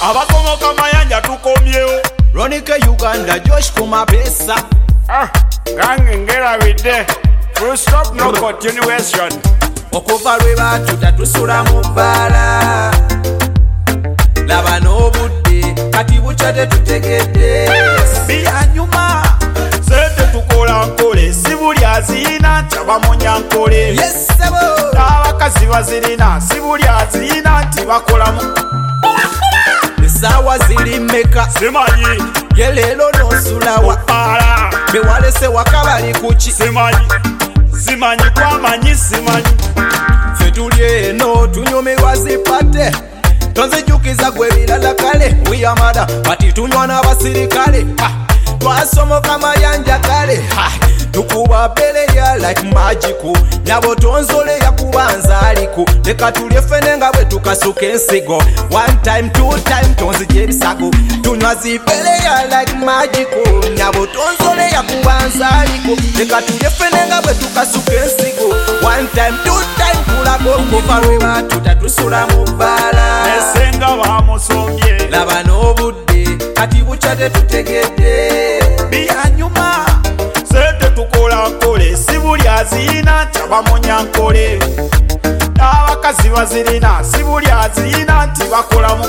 abakomoka mayanja tukomyewo. Ronike Uganda Josh Kumapesa. Gange ngerabidde. Full stop no continuation. Okuva lwe batuta tusula mu bbaala. Laba n'obudde kati bukya tetutegedde. Byanyuma sente tukola nkole si buli azirina nti abamunya nkole. Yes sebo. N'abakazi bazirina si buli azirina nti bakolamu. Essaawa ziri mmeka? Simanyi. Ye leero n'osulawa. Para. Bewalese waka bali kuki? Simanyi. Simanyi kwamanyi simanyi. Ffe tuli eno tunyumirwa zipate. Tonzijukiza gwe birala kale. Wiyamada bati tunywa n'abasirikale. Twasomoka mayanja kale. Tukuba beleya like magical. Nyabo tonzole yakuba nzaliko. Leka tulye ffene nga bwe tukasuka ensigo. One time, two time tonzija ebisago. Tunywa zibeleya like magical. Nyabo tonzole yakuba nzaliko. Leka tulye ffene nga bwe tukasuka ensigo. One time, two time tulako. Okuva lwe batuta tusula mu bbaala. Esenga bamusombye. Laba n'obudde kati bukya tetutegedde. Byanyuma sente tukola nkole si buli azirina nti abamunya nkole. N'abakazi bazirina si buli azirina nti bakolamu.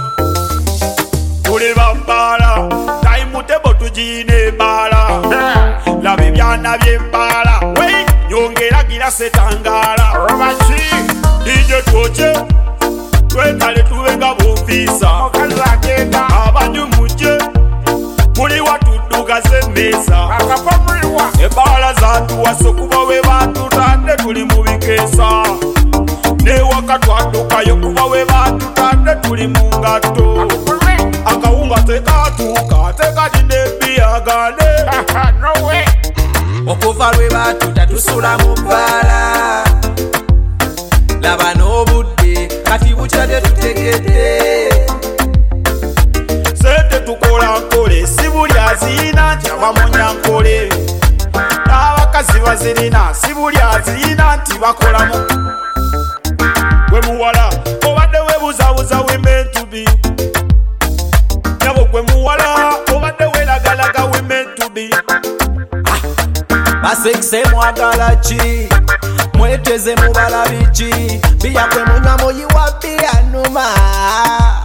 Tuli bambaala tayimutebo tugiyina embaala. Laba ebyana by'embaala nyongeragira setangaala. Ije twoke twetale tubenga bumpiisa. Abanyu mujje muli watuddugaza emmeeza. Ebbaala zantuwasa kuba we batutadde tuli mu bikeesa. N'ewaka twaddukayo kuba we batutadde tuli mu ngatto. Akawunga tekatuuka tekati n'ebbiyagane. Okuva lwe batuta tusula mu bbaala. Laba n'obudde kati bukya tetutegedde. Sente tukola nkole si buli azirina nti abamunya nkole. N'abakazi bazirina si buli azirina nti bakolamu. Gwe muwala obadde webuzabuza women to be. Nyabo gwe muwala obadde welagalaga women to be. Basekise mwagala ki? Mweteze mubala biki? Biya gwe munywa muyiwa byanuma.